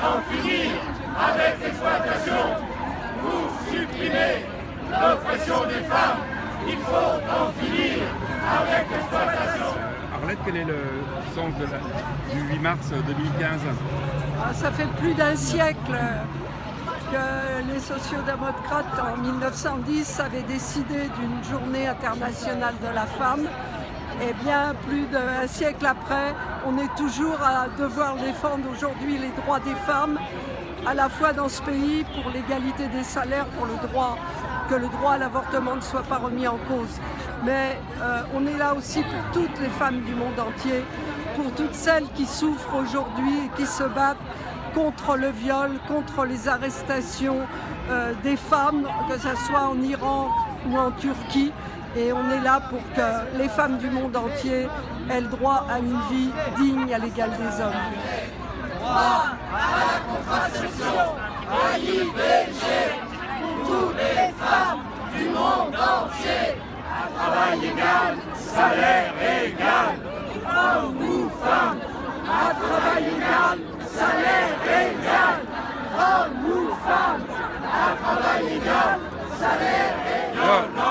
en finir avec l'exploitation. Pour supprimer l'oppression des femmes, il faut en finir avec l'exploitation. Arlette, quel est le sens du 8 mars 2015? Ça fait plus d'un siècle que les sociodémocrates en 1910 avaient décidé d'une journée internationale de la femme. Et bien plus d'un siècle après, on est toujours à devoir défendre aujourd'hui les droits des femmes, à la fois dans ce pays pour l'égalité des salaires, pour que le droit à l'avortement ne soit pas remis en cause. Mais on est là aussi pour toutes les femmes du monde entier, pour toutes celles qui souffrent aujourd'hui et qui se battent contre le viol, contre les arrestations des femmes, que ce soit en Iran ou en Turquie. Et on est là pour que les femmes du monde entier aient le droit à une vie digne à l'égal des hommes. Droit à la contraception, à l'IVG, pour toutes les femmes du monde entier. À travail égal, salaire égal. Hommes ou femmes, à travail égal, salaire égal. Hommes ou femmes, à travail égal, salaire égal.